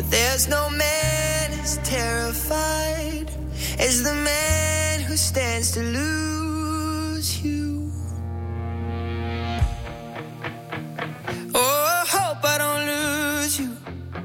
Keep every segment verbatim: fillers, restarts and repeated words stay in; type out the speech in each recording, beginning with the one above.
But there's no man as terrified as the man who stands to lose you. Oh, I hope I don't lose you.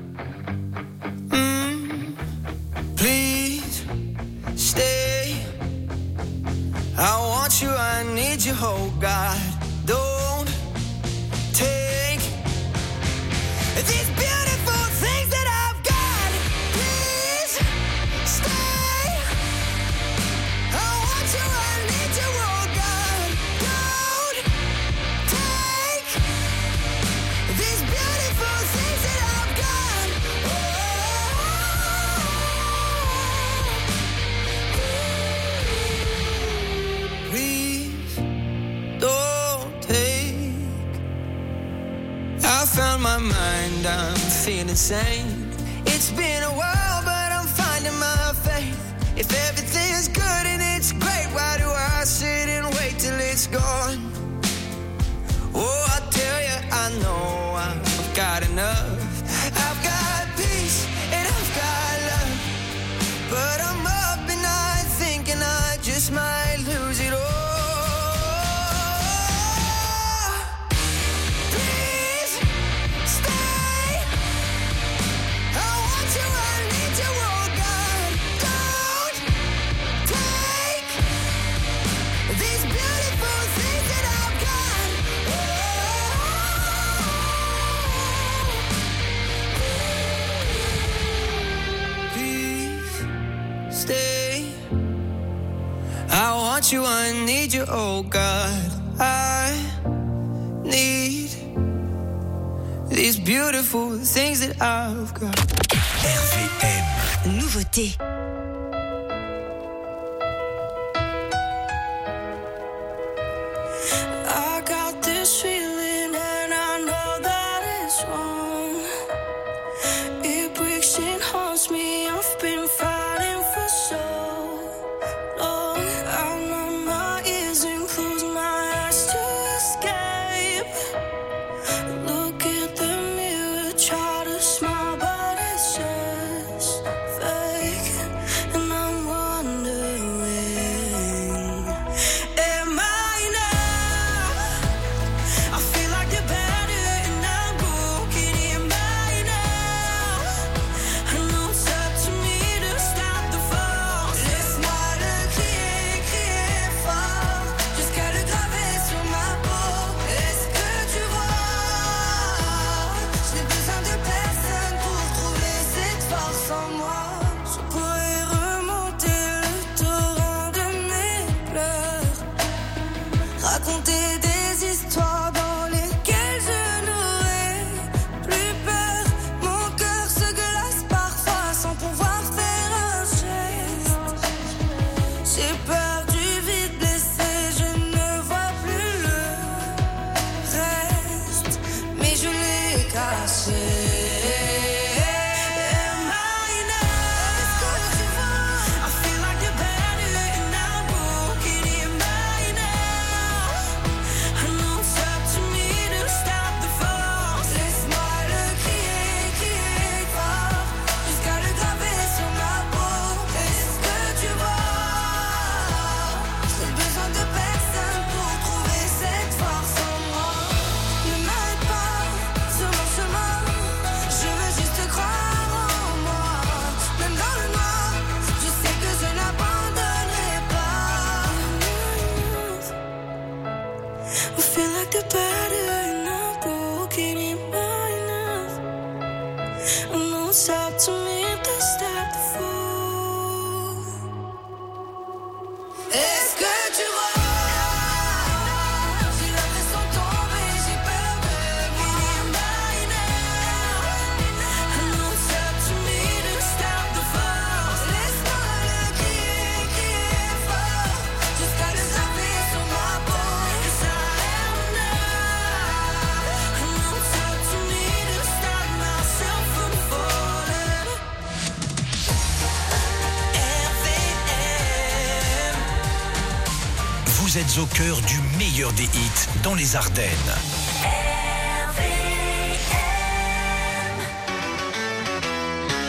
Mm, please stay. I want you, I need you, oh God. Don't take these beautiful things that I've got. Please stay. I want you, I need you, oh God. Don't take these beautiful things that I've got. Oh. Please don't take. I found my mind, I'm feeling sane. It's been a while, but I'm finding my faith. If everything is good and it's great, why do I sit and wait till it's gone? Oh, I tell you, I know I've got enough. I've got peace and I've got love, but I'm up and I thinking I just might lose it all. Please stay. I want you, I need you, oh God. Don't take these beautiful things that I've got. Please stay. I want you, I need you, oh God. I need these beautiful things that I've got. R V M. Nouveauté. I got this feeling and I know that it's wrong. It breaks and haunts me. I've been fighting for so long. I numb my ears and close my eyes to escape. Look at the mirror, try to smile, but it's just fake. And I'm wondering, am I enough? I feel like the better and I'm broken. Am I enough? I know it's up to me to stop the fall. Laisse-moi le crier, crier fort, jusqu'à le graver sur ma peau. Est-ce que tu vois? Je n'ai besoin de personne pour trouver cette force en moi. Je pourrais remonter le torrent de mes pleurs, raconter des histoires dans lesquelles je n'aurais plus peur. Mon cœur se glace parfois sans pouvoir faire un geste. J'ai peur du vide blessé, je ne vois plus le reste, mais je l'ai caché. Am I enough? Est-ce que tu vois? I feel like the better and I'm broken. Am I enough? I know it's up to me to stop the fall. Laisse-moi le crier, crier fort, jusqu'à le graver sur ma peau. Est-ce que tu vois? J'ai besoin de personne pour trouver cette force en moi. Ne m'arrête pas sur mon chemin, je veux juste croire en moi. Même dans le noir, je sais que je n'abandonnerai pas. I feel like the better and I'm broken. Am I enough? I know it's up to me to stop the fall. Est-ce que tu vois? J'ai l'impression de tomber, j'ai peur de moi. Am I enough? I know it's up to me to stop the fall. Laisse-moi le crier, crier fort, jusqu'à le graver sur ma peau. Yes, I am enough. I know it's up to me to stop myself from falling. R V M. Vous êtes au cœur du meilleur des hits dans les Ardennes. R V M.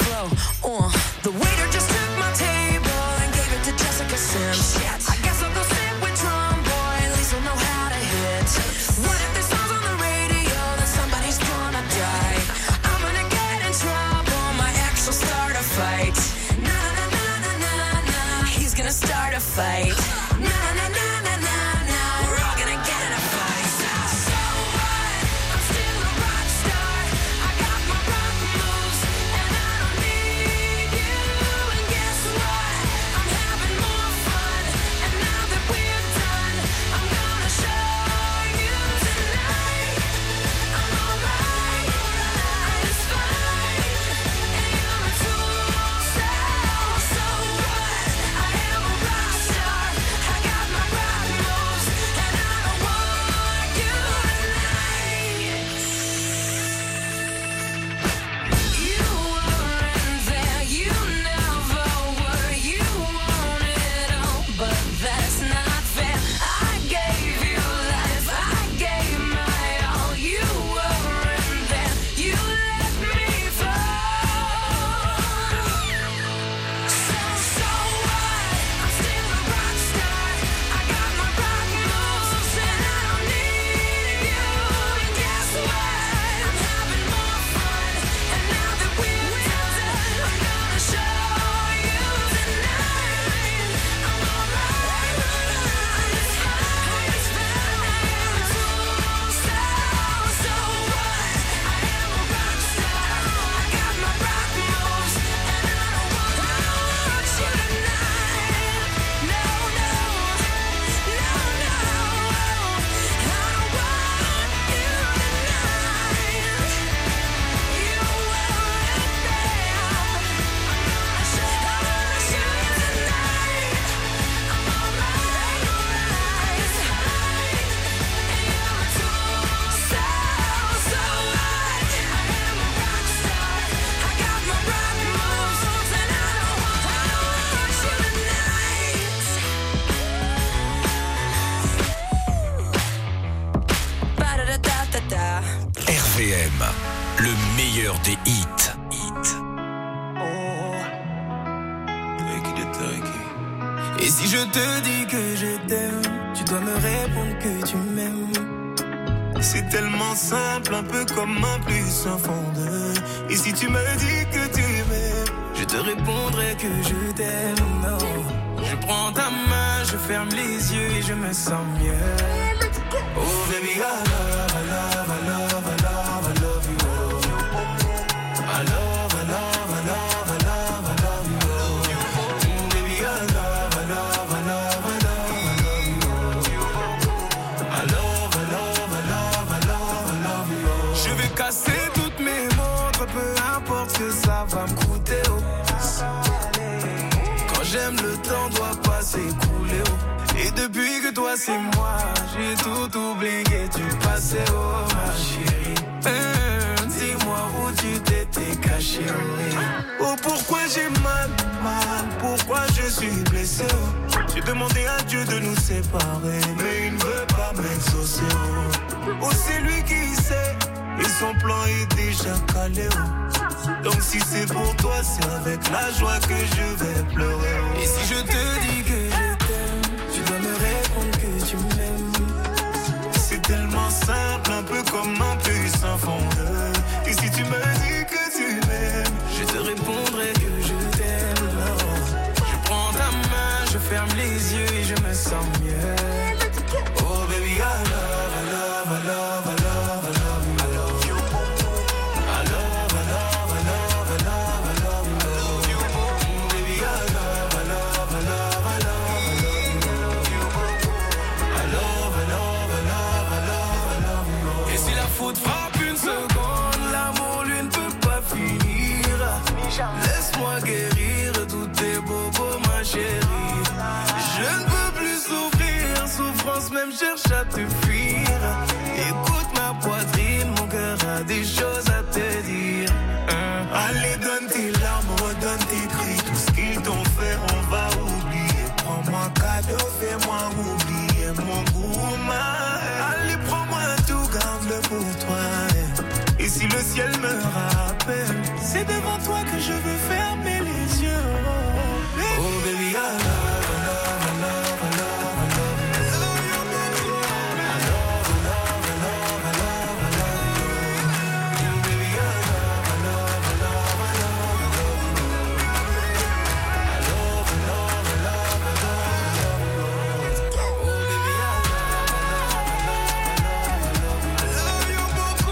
flow. Uh, the waiter just took my table and gave it to Jessica Sims. I guess I'll go sit with Drum Boy, at least I'll know how to hit. What if this song's on the radio, then somebody's gonna die? I'm gonna get in trouble, my ex will start a fight. Na na na na na na, he's gonna start a fight. Na na na na na na, we're all gonna get in a fight. So what? I'm still a rock star. I got my rock moves, and I don't need you. And guess what? I'm having more fun. And now that we're done, I'm gonna show you tonight. I'm alright, it's fine. And you're a tool, so, so what? I am a rock star. I got my rock moves, and I don't want you tonight. You weren't there, you never were. You wanted all, but that's not fair. I gave you life, I gave my all. You weren't there, you let me fall. So, so what? I'm still a rock star. I got my rock moves, and I don't need you. And guess what? I'm having more fun. And now that we're done, I'm gonna show you tonight. I'm alright, it's fine, it's fine. So, so what? I am a rock star. I got my rock moves, and I don't want you tonight. No, no, no, no. I don't want you tonight. You weren't there. I'm gonna show you tonight. I'm alright, it's fine. And you're a tool, so, so what? I am a rock star. I got my rock moves, and I don't want you tonight. Ba-da-da-da-da-da. R V M, le meilleur des hits. Et si je te dis que je t'aime, tu dois me répondre que tu m'aimes. C'est tellement simple, un peu comme un plus un fondeur. Et si tu me dis que tu m'aimes, Je te répondrai que je t'aime, non. Je prends ta main, je ferme les yeux et je me sens mieux. oh baby, I love, I love, I love, I love, I love you. I love, I love, I love, I love, I love you. Mm, baby, I love, I love, I love, I love, I love you. I love, I love, I love, I love, I love you. Je vais casser toutes mes montres, peu importe ce que ça va me coûter. Oh. Quand j'aime, le temps doit pas s'écouler. Oh. Et depuis que toi c'est moi, j'ai tout oublié, tu passais, oh ma chérie. Hum, dis-moi où tu t'étais caché. Oh. Oh pourquoi j'ai mal, mal, pourquoi je suis blessé. Oh. J'ai demandé à Dieu de nous séparer, mais il ne veut pas m'exaucer. Oh, oh c'est lui qui sait, et son plan est déjà calé. Oh. Donc si c'est pour toi, c'est avec la joie que je vais pleurer. Oh. Et si je te dis que je t'aime, tu dois me répondre que tu m'aimes. C'est tellement simple, un peu comme un puissant fondeur. Et si tu me dis que tu m'aimes, Je te répondrai que je t'aime, non. Je prends ta main, je ferme les yeux et je me sens mieux. oh baby, I love, I love, I love, I love, I love you. I love you. I love, I love, I love, I love, I love you. Mm, baby, I love, I love, I love, I love, I love you. I love, I love, I love, I love, I love you. Et si la faute frappe une seconde, l'amour lui ne peut pas finir. Laisse-moi guérir tous tes bobos, ma chérie. Je ne peux plus souffrir, souffrance même cherche à te fuir. Écoute ma poitrine, mon cœur a des choses à te dire. Hein? Allez, donne tes larmes, redonne tes cris. Tout ce qu'ils t'ont fait, on va oublier. Prends-moi cadeau, fais-moi oublier mon gourmand. Allez, prends-moi tout, garde-le pour toi. Et si si le ciel me rappelle, c'est devant toi que je veux fermer les yeux. Oh baby, oh, baby I love, I love, I love, I love, I love you. I love, I love, I love, I love, I love you. Baby I love, I love, I love, I love, I love you. I love, I love, I love, I love, I love you. Oh baby I love, I love, I love, I love, I love you.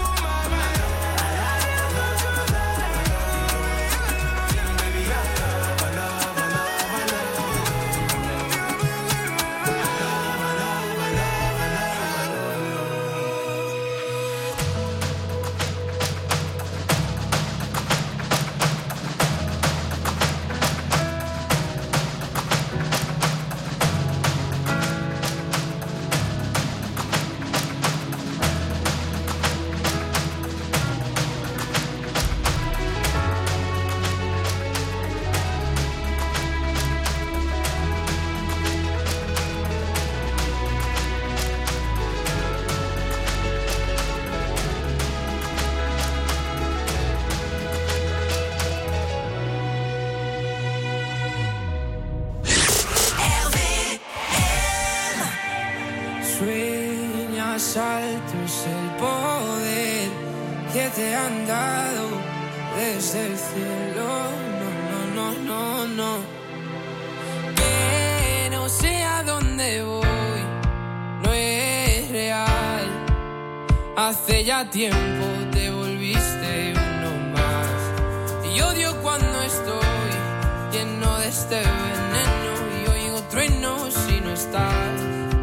Sueñas altos el poder que te han dado desde el cielo. No, no, no, no, no. Que no sé a dónde voy, no es real. Hace ya tiempo te volviste uno más. Y odio cuando estoy lleno de este veneno y oigo truenos si no estás.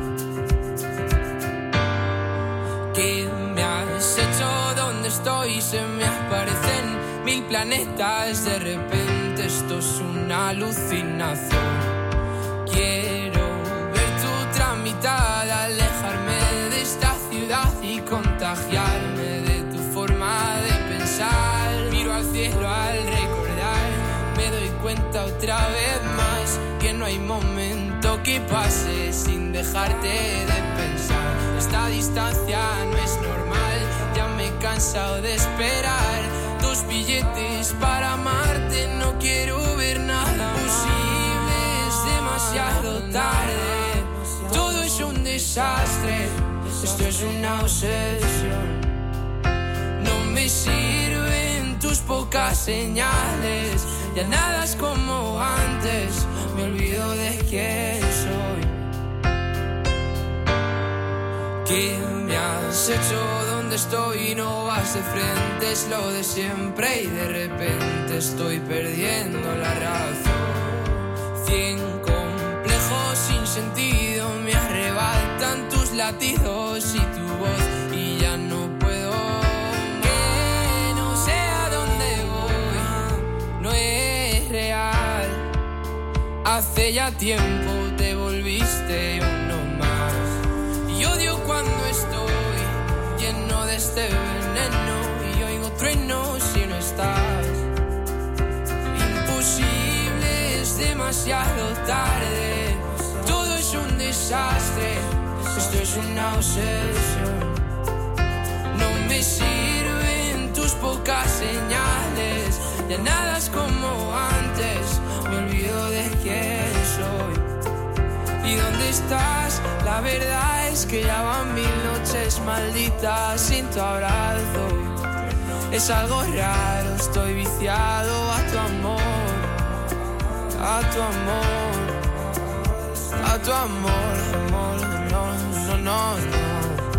¿Qué me has hecho? ¿Dónde estoy? Se me aparecen mil planetas. De repente esto es una alucinación. Quiero ver tu tramitada, alejarme de esta ciudad y contagiarme de tu forma de pensar. Miro al cielo al recordar, me doy cuenta otra vez más que no hay momento que pase sin dejarte de pensar. Esta distancia no es normal, ya me he cansado de esperar tus billetes para amarte. No quiero ver nada posible, es demasiado tarde. Todo es un desastre, esto es una obsesión. No me sirven tus pocas señales, ya nada es como antes, me olvido de quién soy. ¿Qué me has hecho? ¿Dónde estoy? No vas de frente, es lo de siempre y de repente estoy perdiendo la razón. Cien complejos sin sentido me arrebatan tus latidos y tu voz y ya no puedo. Que no sé a dónde voy, no es real. Hace ya tiempo te volviste uno más. Y odio cuando estoy lleno de este veneno y oigo truenos si no estás. Imposible, es demasiado tarde. Todo es un desastre, esto es una obsesión. No me sirven tus pocas señales, ya nada es como antes, me olvido de quién soy. ¿Y dónde estás? La verdad es que ya van mil noches malditas sin tu abrazo. Es algo raro, estoy viciado a tu amor, a tu amor, a tu amor, amor, no, no, no, no.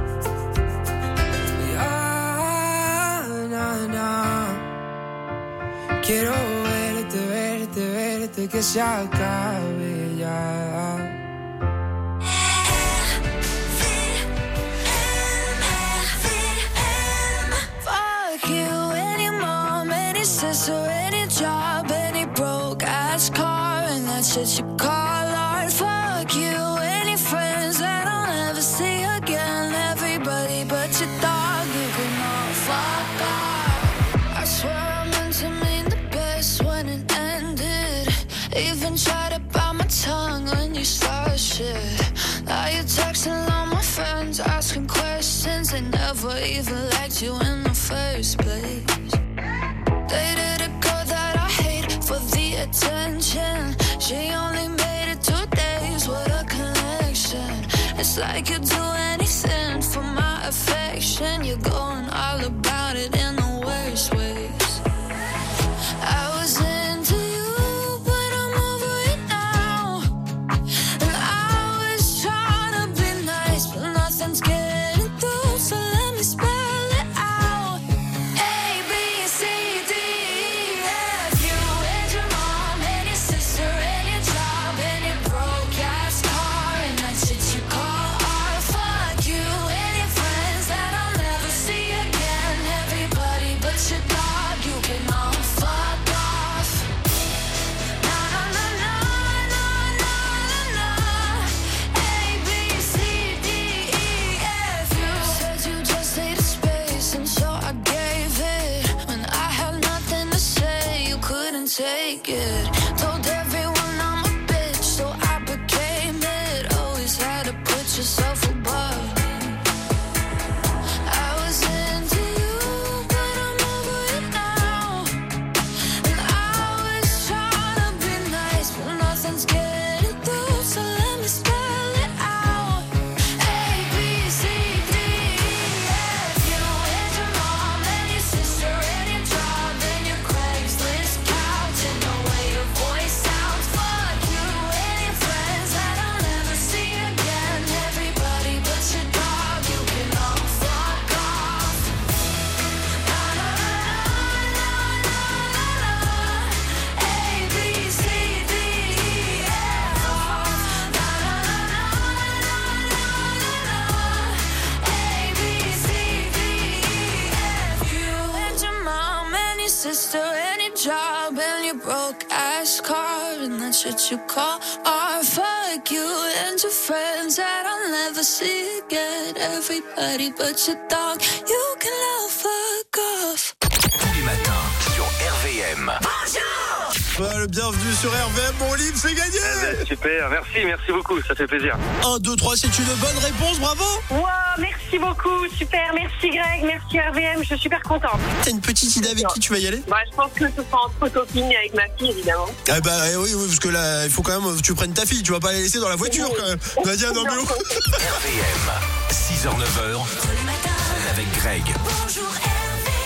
Ya, na, na. Quiero verte, verte, verte, que se acabe ya. Or any job, any broke ass car, and that's shit you call art. Fuck you, any friends that I'll never see again. Everybody but your dog, you can all fuck off. I swear I meant to mean the best when it ended. Even tried to bite my tongue when you started shit. Now you're texting all my friends, asking questions. They never even liked you in the first place. Dated a girl that I hate for the attention. She only made it two days, what a connection. It's like you'd do anything for my affection. You're going all about it in the worst ways. I was into you, but I'm over it now. And I was trying to be nice, but nothing's getting through, so let me spell it out. A, B, C, D, E, F. You and your mom and your sister and your job and your broke-ass car and that shit you call art. Fuck you and your friends that I'll never see again. Everybody but your dog, you can all fuck off. Na na na na na na na na. A, B, C, D, E, F. You said you just needed space, and so I gave it. When I had nothing to say, you couldn't take it. Told everyone I'm a bitch, so I became it. Always had to put yourself above me. I was into you, but I'm over it now. And I was trying to be nice, but nothing's getting through, so let me spell it out. A, B, C, D, E, F. You and your mom and your sister and your job and your Craigslist couch and the way your voice sounds. Fuck you and your friends that I'll never see again. Everybody but your dog, you can all fuck off. Na na na na na na na. A, B, C, D, E, F. Na na na na na na na. A, B, C, D, E, F. You and your mom and your sister and your job and your broke ass car and that shit you call art. Fuck you and your friends that I'll never see again. Everybody but your dog, you can all fuck off. Tous les matins sur R V M. Ouais, bienvenue sur R V M, mon livre, c'est gagné. Super, merci, merci beaucoup, ça fait plaisir. un, deux, trois, c'est une bonne réponse, bravo. Wow, merci beaucoup, super, merci Greg, merci R V M, je suis super contente. T'as une petite idée avec qui tu vas y aller? Bah, je pense que ce sera entre copines et avec ma fille, évidemment. Ah bah oui, oui, parce que là, il faut quand même que tu prennes ta fille, tu vas pas la laisser dans la voiture quand même. Nadia, non mais oh. R V M, six heures neuf heures, avec Greg. Bonjour R V M.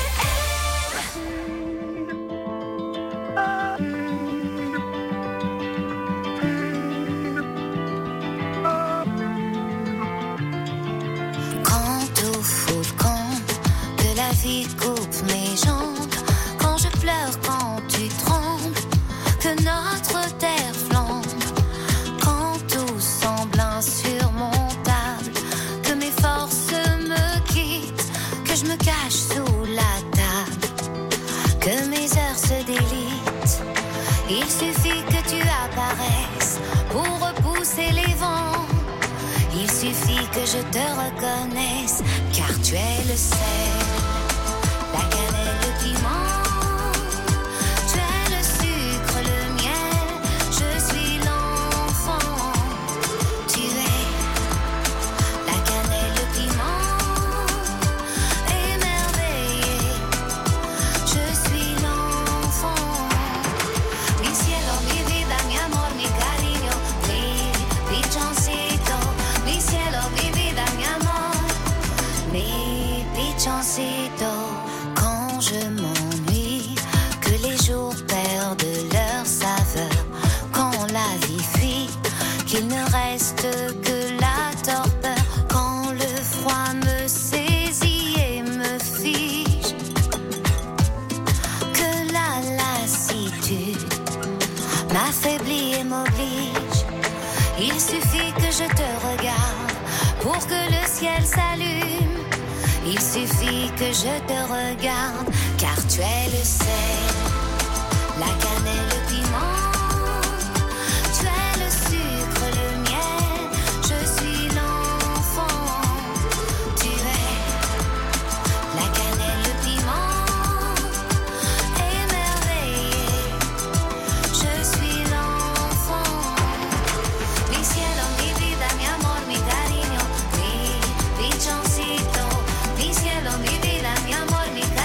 Quand tout fout le camp, que la vie coupe mes jambes, quand je pleure, quand tu trembles, que notre terre flambe, quand tout semble insurmontable, que mes forces me quittent, que je me cache sous la table, que mes heures se délitent. Il suffit que tu apparaisses pour repousser les vents. Il suffit que je te reconnaisse, car tu es le sel, la cannelle, le piment. Tu es le sucre, le miel, je suis l'enfant. Tu es la cannelle, le piment, émerveillé. Je suis l'enfant. Mi cielo, mi vida, mi amor, mi cariño, mi pichoncito. Mi cielo, mi vida, mi amor, mi pichoncito. Quand je m'ennuie, que les jours perdent leur saveur, quand la vie fuit, qu'il ne reste que la torpeur, quand le froid me saisit et me fige, que la lassitude m'affaiblit et m'oblige. Il suffit que je te regarde pour que le ciel s'allume. Il suffit que je te regarde, car tu es le sel, la cannelle, le piment. Tu es le sucre, le miel, je suis l'enfant. Tu es la cannelle, le piment, émerveillé. Je suis l'enfant. Mi cielo, mi vida, mi amor, mi cariño, mi pichoncito. Mi cielo, mi vida, mi amor, mi cariño.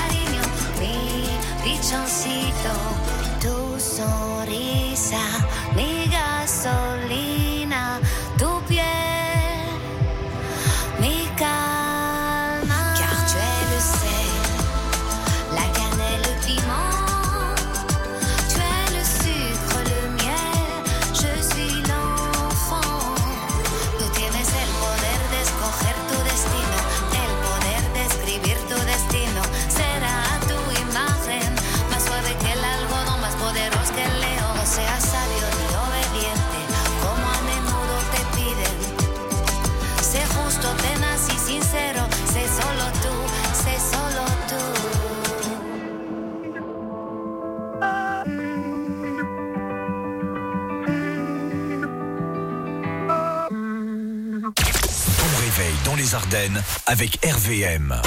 réveil dans les Ardennes avec R V M.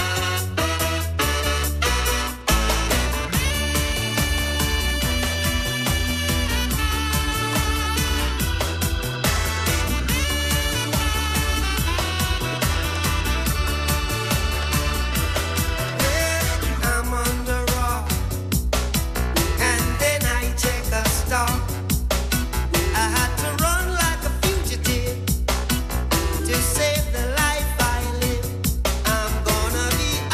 To save the life I live, I'm gonna be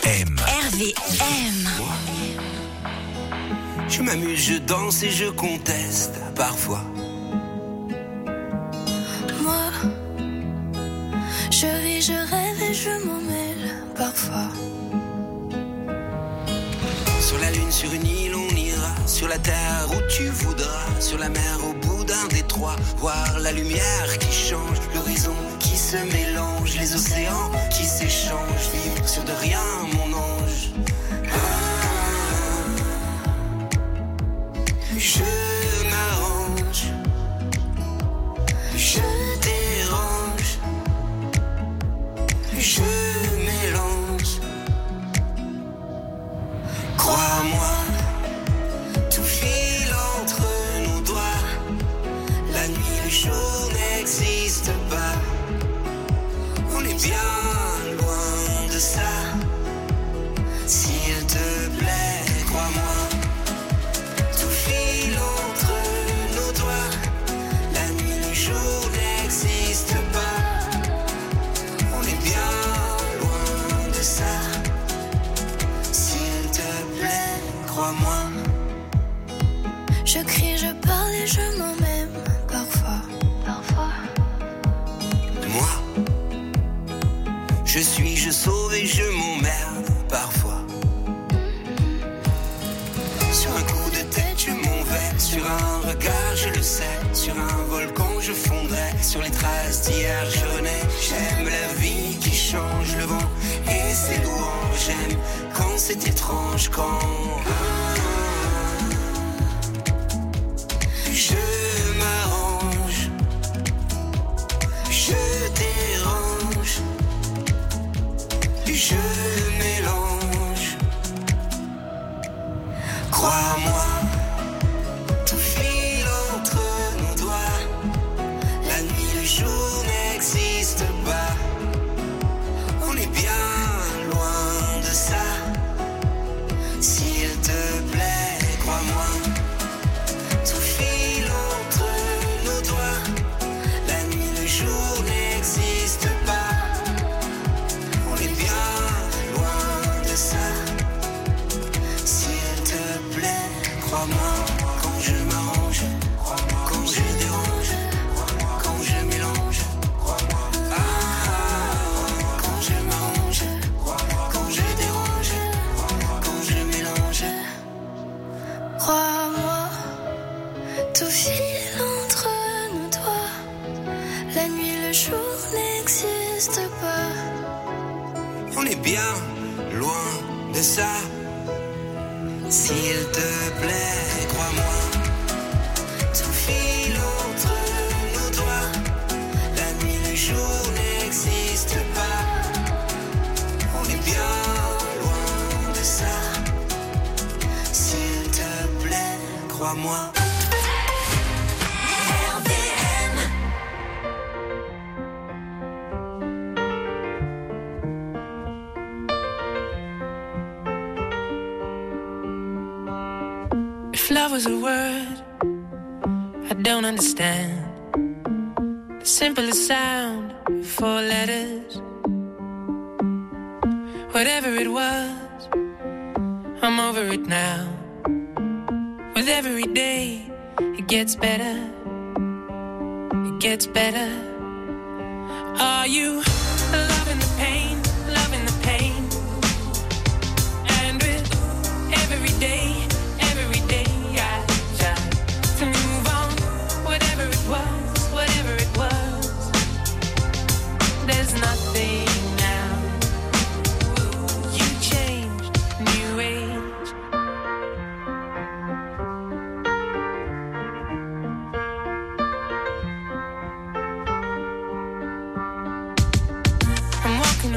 M. R V M. Je m'amuse, je danse et je conteste parfois. Moi, je vis, je rêve et je m'en mêle parfois. Sur la lune, sur une île, on ira. Sur la terre où tu voudras. Sur la mer, au bout d'un détroit. Voir la lumière qui change, l'horizon qui se mélange, les océans qui s'échangent. Vivre sur de rien, mon ange. Ah, je m'arrange, je dérange, je mélange. Crois-moi, tout file entre nos doigts. La nuit, le jour n'existe pas. On est bien loin de ça. S'il te plaît, crois-moi. Tout file entre nos doigts. La nuit, le jour n'existe pas. On est bien loin de ça. S'il te plaît, crois-moi. Je crie, je parle et je m'en même parfois. Parfois. Moi, je suis, je sauve et je m'emmerde parfois. Sur un coup de tête, je m'en vais. Sur un regard, je le sais. Sur un volcan, je fondrai. Sur les traces d'hier, je renais. J'aime la vie qui change le vent et ses louanges. J'aime quand c'est étrange, quand je m'arrange, je dérange, je mélange. Crois-moi, tout file entre nos doigts. La nuit, le jour n'existe pas. On est bien loin de ça. S'il te plaît, crois-moi. Tout file entre nos doigts. La nuit, le jour n'existe pas. On est bien loin de ça. S'il te plaît, crois-moi. Quand je m'arrange, quand je dérange, quand je mélange. Ah, quand je m'arrange, quand je dérange, quand je mélange. Crois-moi, tout file entre nos doigts. La nuit, le jour n'existe pas. On est bien loin de ça. S'il te plaît, crois-moi. Tout file entre nos doigts. La nuit, le jour n'existe pas. On est bien loin de ça. S'il te plaît, crois-moi. If love was a word I don't understand, the simplest sound, four letters. Whatever it was, I'm over it now. With every day, it gets better. It gets better. Are you loving the pain, loving the pain? And with every day, every day I try to move on. Whatever it was, whatever it was, there's nothing now. You changed, new age. I'm walking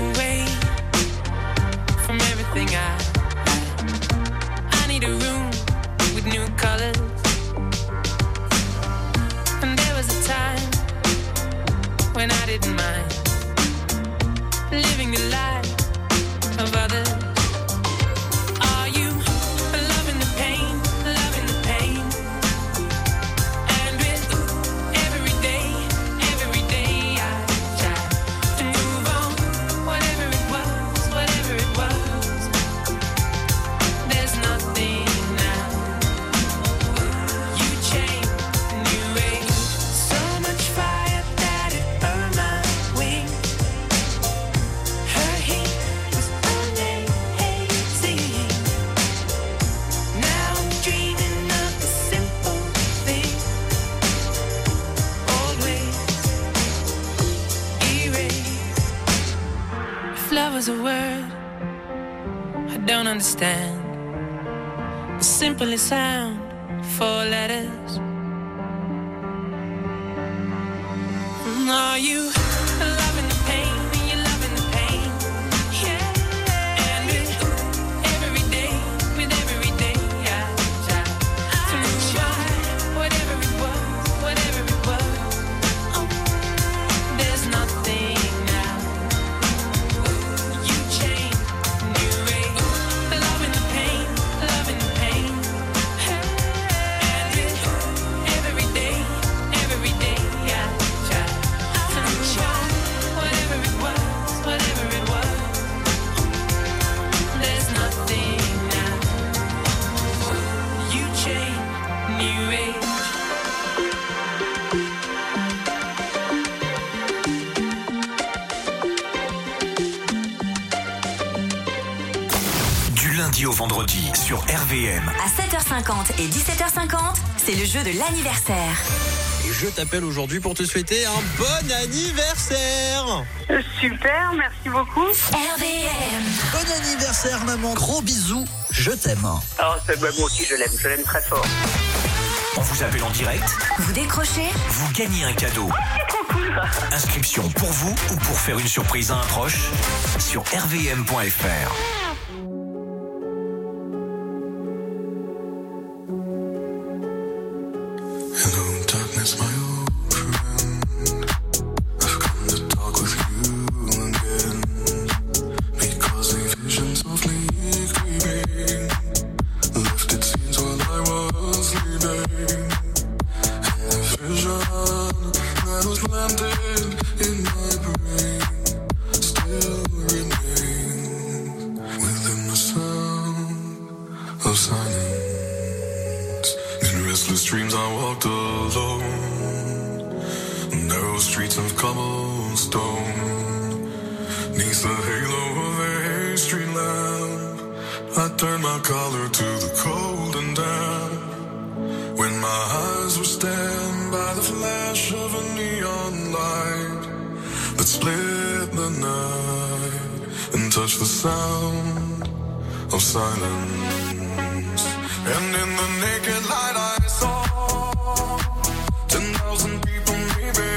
don't understand the simplest sound, four letters. Are you loving the pain? You're loving the pain, yeah. And with every day, with every day, I try to try whatever it was, whatever it was. Oh, there's nothing now. You change, new way, loving the pain, loving the pain. And with every day, every day, I try. Whatever it was, whatever it was, there's nothing now. You change, new age. Du lundi au vendredi sur R V M. À sept heures cinquante et dix-sept heures cinquante, c'est le jeu de l'anniversaire. Et je t'appelle aujourd'hui pour te souhaiter un bon anniversaire. Euh, Super, merci beaucoup. R V M. Bon anniversaire maman, gros bisous, je t'aime. Oh, c'est moi aussi, je l'aime, je l'aime très fort. On vous appelle en direct, Vous décrochez? vous gagnez un cadeau. Inscription pour vous ou pour faire une surprise à un proche sur r v m point f r. Hello, darkness, my old friend. I've come to talk with you again. Because a vision softly creeping left its scenes while I was sleeping. And the vision that was planted in my brain still remains within the sound of silence. In restless dreams I walked alone, narrow streets of cobblestone. Neath the halo of a street lamp, I turned my collar to the cold and damp. When my eyes were stabbed by the flash of a neon light that split the night and touched the sound of silence. And in the naked light I saw ten thousand people maybe.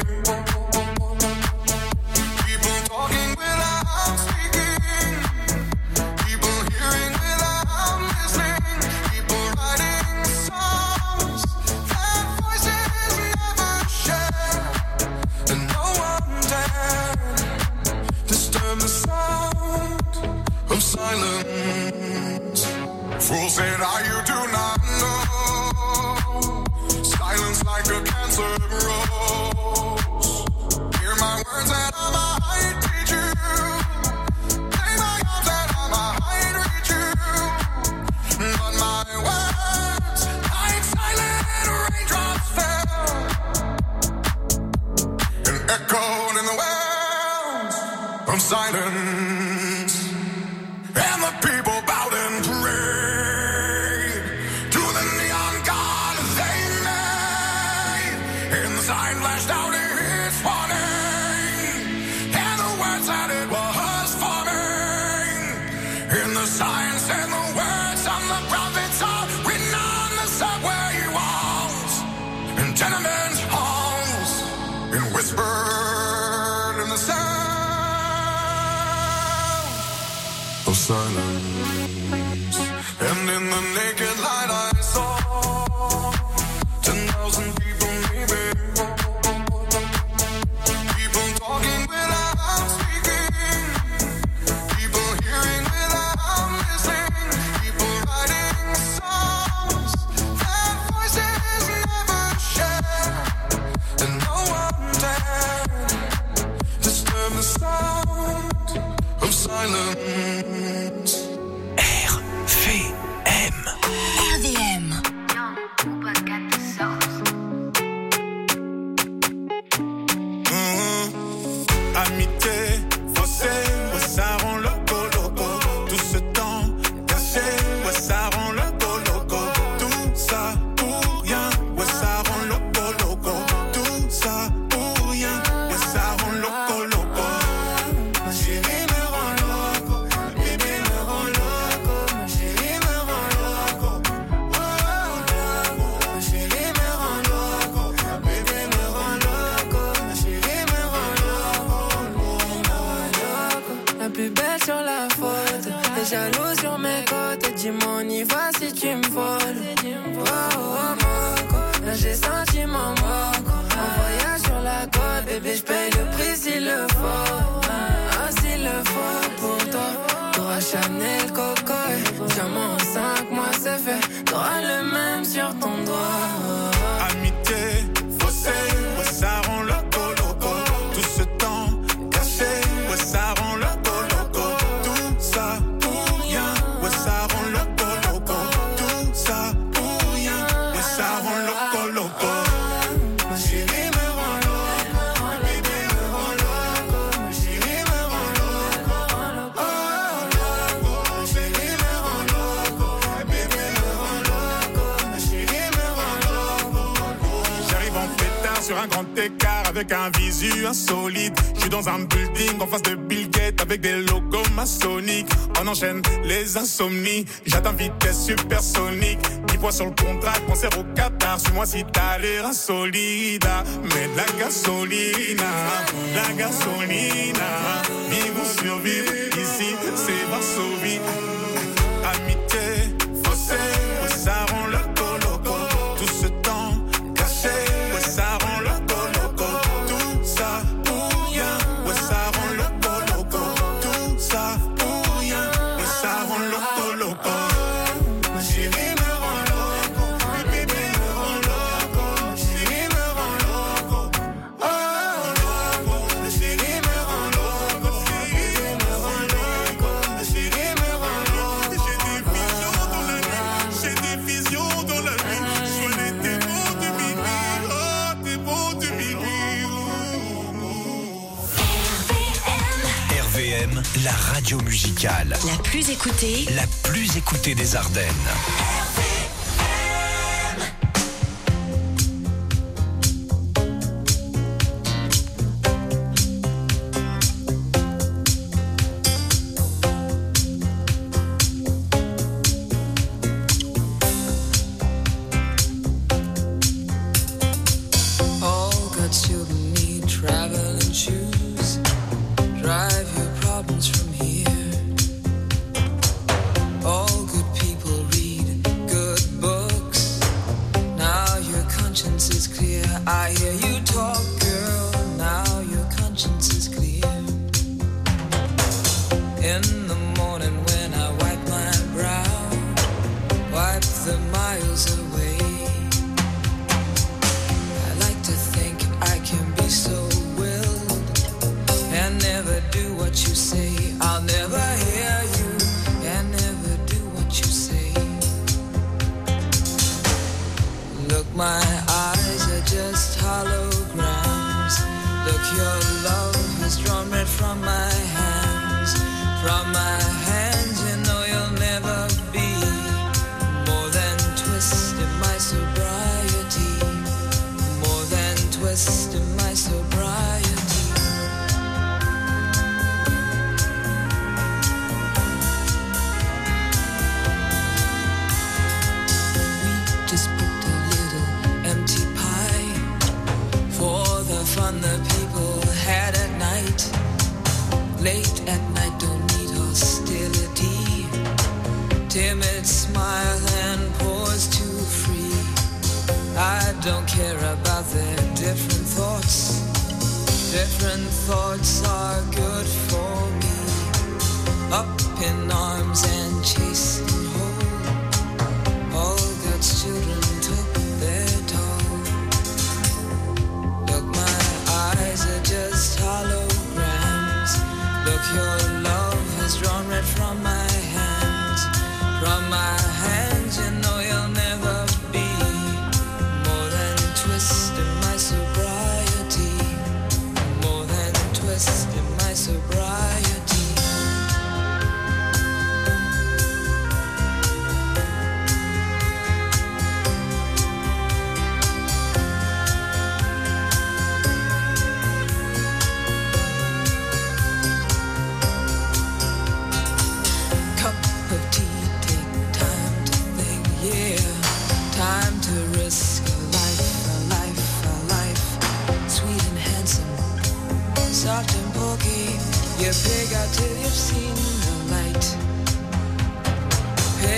People talking without speaking. People hearing without listening. People writing songs that voices never share. And no one dared disturb the sound of silence. Fools said, "Ah, you do not know. Silence like a cancer grows. Hear my words that I might teach you. Lay my arms that I might reach you. But my words, like silent raindrops fell and echoed in the wells of silence. And the people bowed and prayed to the neon god they made. And the sign flashed out its warning, and the words that it was forming. And the signs and the words on the prophets are written on the subway walls and tenement halls, and whispered in the sound of silence. And in the naked light I saw ten thousand people maybe. People talking without speaking. People hearing without listening. People writing songs that voices never share. And no one dared disturb the sound of silence. R V M. R V M. te dis mon y va si tu me voles. Oh, oh, Moco, là j'ai senti mon Moco. En voyage sur la côte, bébé j'paye le prix s'il le faut. Ah, s'il le faut pour toi. T'auras Chanel, Coco et diamant en cinq mois c'est fait. T'auras le même sur ton doigt. Amitié, faussée, ouais ça rend loco loco. Tout ce temps caché, ouais ça rend loco loco. Tout ça pour rien, ouais ça rend loco loco. Tout ça pour rien, ouais ça rend loco loco. Ma chérie me rend loco, mon bébé me rend loco. Ma chérie me rend loco, oh loco. Ma chérie me rend loco, ma bébé me rend loco. Ma chérie me rend loco. J'arrive en pétard sur un grand écart avec un visu insolite. Je suis dans un building en face de Bill Gates avec des logos maçonniques. On enchaîne les insomnies. J'atteins vitesse supersonique. dix points sur le contrat, concert au Qatar. Suis-moi si t'as l'air insolide. Mais de la gasolina, la gasolina. Vivre ou survivre, ici c'est Varsovie. Amitié, faussée, ouais, ça rend loco loco. Tout ce temps caché, ouais ça rend loco loco. Tout ça pour rien, ouais ça rend loco loco. Tout ça pour rien, ouais ça rend loco loco. Ma chérie me rend loco, ma bébé me rend loco. Ma chérie me rend loco, oh loco. Ma chérie me rend loco, ma bébé me rend loco. Ma chérie me rend loco. J'ai des visions dans la nuit, j'ai des visions dans la nuit. Je vois les démons de minuit, oh démons de minuit. R V M, la radio musicale. La plus écoutée. La plus écoutée des Ardennes. All good children need traveling shoes. Drive your problems from here. All good people read good books. Now your conscience is clear. I hear you talk, girl. Now your conscience is clear. In the morning when I wipe my brow, wipe the miles away. I like to think I can be so willed and never do what you say. I'll never hear you and never do what you say. Look, my eyes are just holograms. Look, your love has drawn red from my hands. From my hands, you know you'll never be more than twist in my sobriety. More than twist in my sobriety. We just put a little empty pie for the fun the people had at night. Late at night, don't need hostility. Timid smile and pause too free. I don't care about their different thoughts. Different thoughts are good for me. Up in arms and chased and whole. All God's children took their toll. Look, my eyes are just holograms. Look, your love has drawn red from my hands. From my hands, you know you'll never be more than twist in my sobriety. More than twist in my sobriety.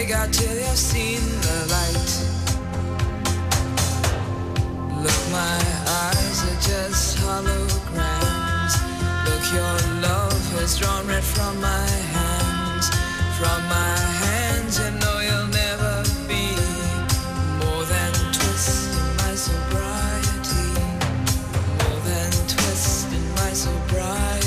take out till you've seen the light. Look, my eyes are just holograms. Look, your love has drawn red from my hands. From my hands, you know you'll never be more than twist in my sobriety. More than twist in my sobriety.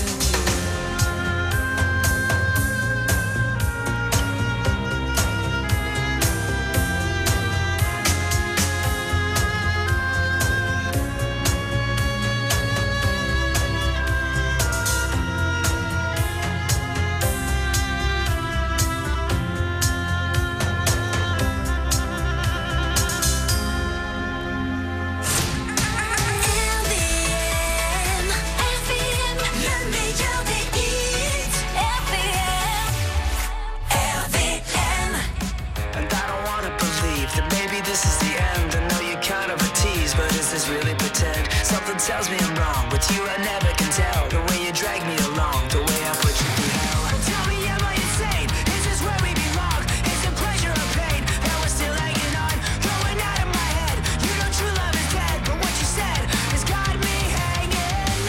Tells me I'm wrong. With you I never can tell. The way you drag me along, the way I put you through hell. Tell me, am I insane? Is this where we belong? Is it pleasure or pain that we're still hanging on? Going out of my head. You know true love is dead, but what you said has got me hanging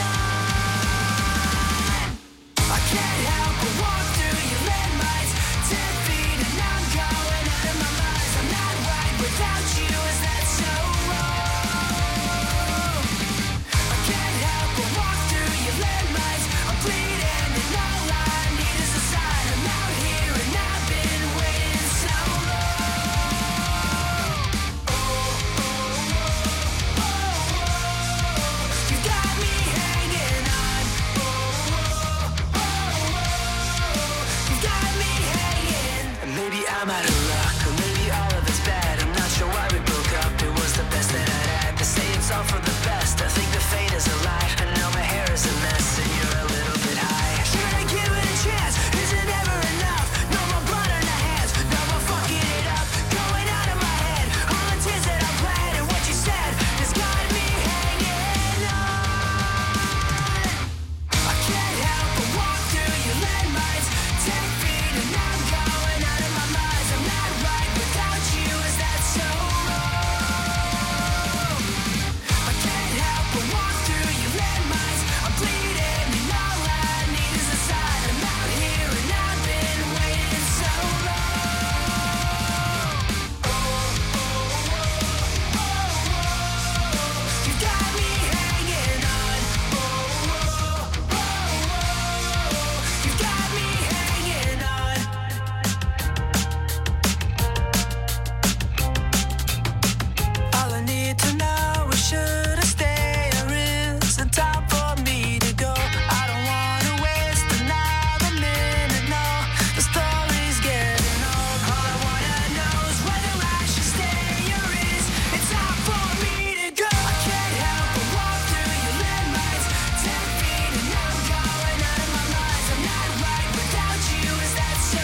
on. I can't help but walk through your landmines. Ten feet and I'm going out of my mind. I'm not right without you. Is that so wrong? Walk through your landmines. I'm bleeding and all I need is a sign. I'm out here and I've been waiting so long. Oh, oh, oh, oh. You got me hanging on. Oh, oh, oh, oh. You got me hanging. Maybe I'm out of luck, or maybe all of it's bad. I'm not sure why we broke up. It was the best that I'd had. They say it's all for the best. I think the fate is a lie. Now my hair is a mess and you're a little bit high. Should I give it a chance? Is it ever enough? No more blood on the hands. No more fucking it up. Going out of my head. All the tears that I bled and what you said has got me hanging on. I can't help but walk through your landmines. Ten feet and I'm going out of my mind. I'm not right without you. Is that so wrong? I can't help but walk through your landmines. I'm bleeding and all I need is a sign. I'm out here and I've been waiting so long. Oh, oh, oh, oh, oh. You got me hanging on. Oh, oh, oh, oh. You got me hanging on. All I need to know is should I stay or is it time for me to go? I don't wanna waste another minute, no. The story's getting old. All I wanna know is whether I should stay or is it time for me to go? I can't help but walk through your landmines. Ten feet and I'm going out of my mind. I'm not right without you. Is that so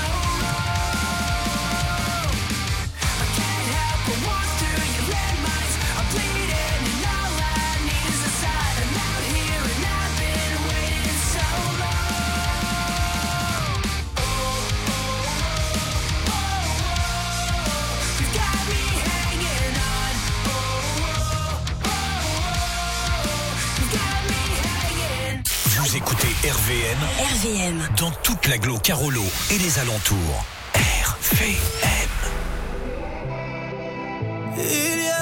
wrong? I can't help but walk through your landmines. I'm bleeding and all I need is a sign. I'm out here and I've been waiting so long. Oh, oh, oh, oh, oh. You got me hanging on. Oh, oh, oh, oh. You got me hanging. Vous écoutez R V M, R V M. dans toute l'agglo Carolo et les alentours. R V M. Il y a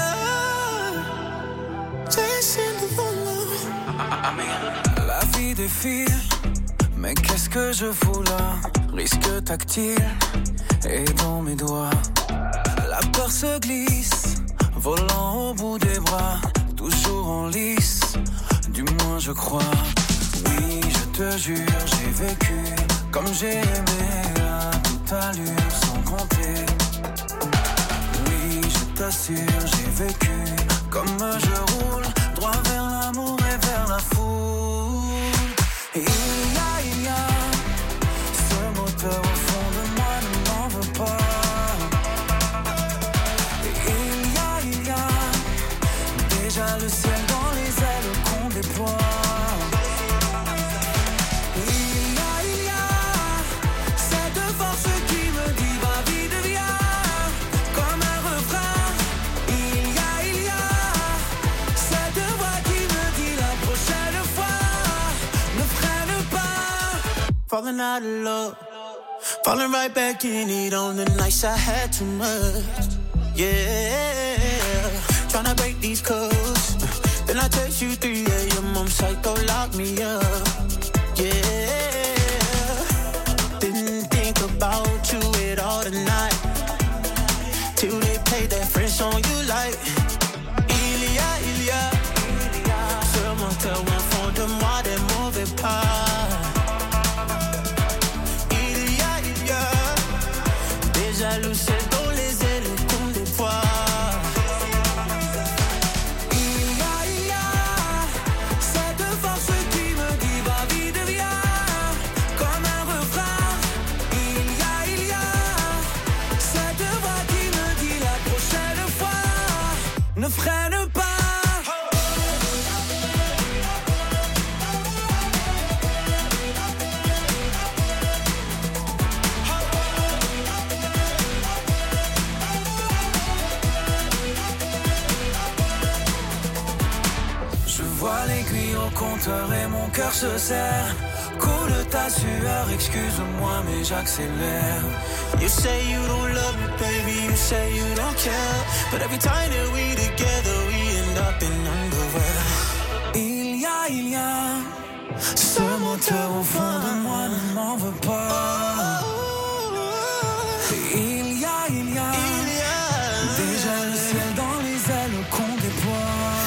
chasing the follow. La vie défile, mais qu'est-ce que je fous là? Risque tactile et dans mes doigts. La peur se glisse, volant au bout des bras, toujours en lice, du moins je crois. Oui, je te jure, j'ai vécu comme j'ai aimé à toute allure sans compter. Oui, je t'assure, j'ai vécu comme je roule, droit vers l'amour et vers la foule. Et il y a, il y a ce moteur au fond de moi, ne m'en veux pas. Et il y a, il y a déjà le ciel dans les ailes qu'on déploie. Il y a, il y a cette force qui me dit va vite, viens. falling out of love. Falling right back in it on the nights I had too much. Yeah, tryna break these codes. Then I text you three a.m. I'm psycho, lock me up. Yeah, didn't think about you at all tonight. Till they played that French song you like. Il y a, il y a ce menteur au fond de moi des mauvais pas. Il y a, il y a des jaloux c'est dans les ailes comme des pois. Il y a, il y a cette force qui me dit va vite viens comme un refrain. Il y a, il y a cette voix qui me dit la prochaine fois ne freine pas. Vois l'aiguille au compteur et mon cœur se serre. Coule ta sueur, excuse-moi mais j'accélère. You say you don't love me, baby, you say you don't care. But every time that we together, we end up in underwear. Il y a, il y a ce moteur au fond de moi ne m'en veut pas. Il y a, il y a, il y a déjà le ciel dans les ailes qu'on déploie.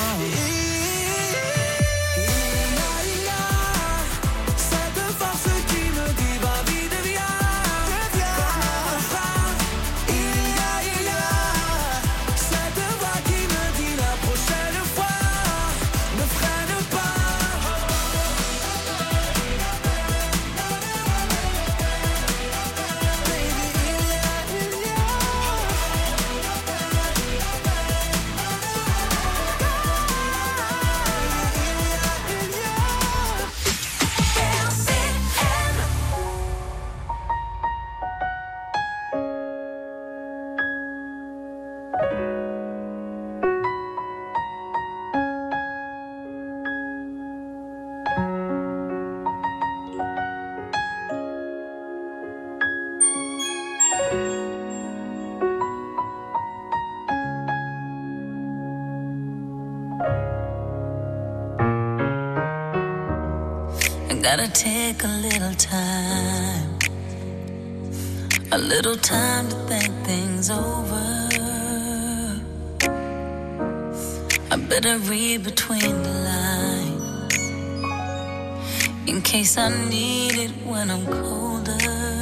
Gotta take a little time, a little time to think things over. I better read between the lines in case I need it when I'm colder.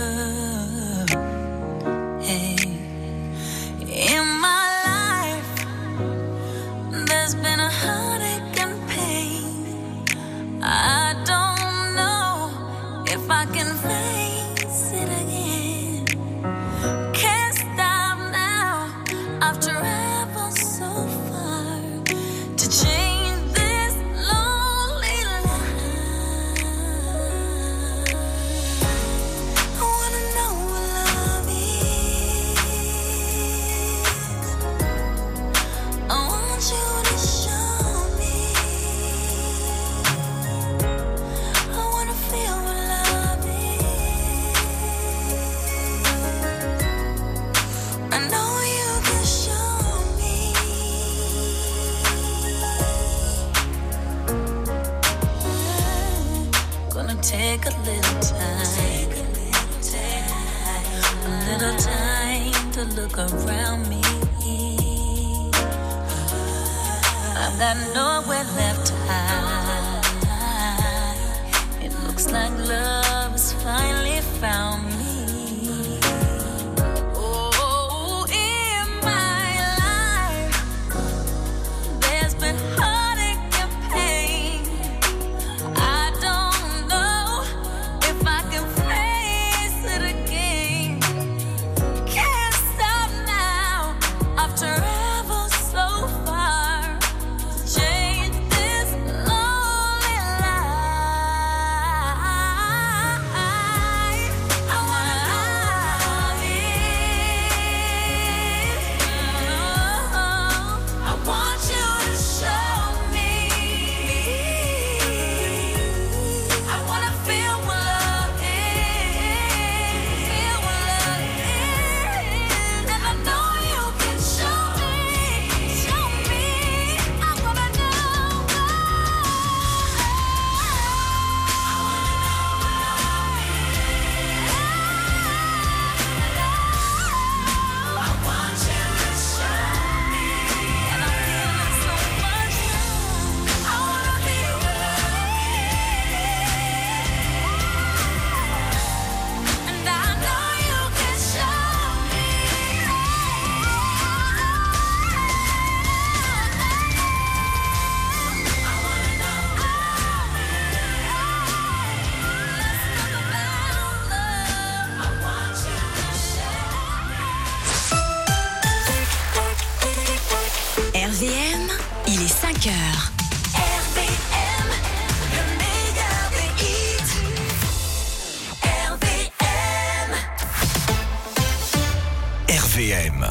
Hey, in my life, there's been a heartache and pain. I don't if I can face it again. Can't stop now. I've traveled so far to change this lonely life. I wanna know what love is. I want you to show me. I wanna feel what I know you can show me. Gonna take a little time, a little time to look around me. I've got nowhere left to hide. It looks like love has finally found me. I cœur. R V M, le meilleur des hits. R V M. R V M.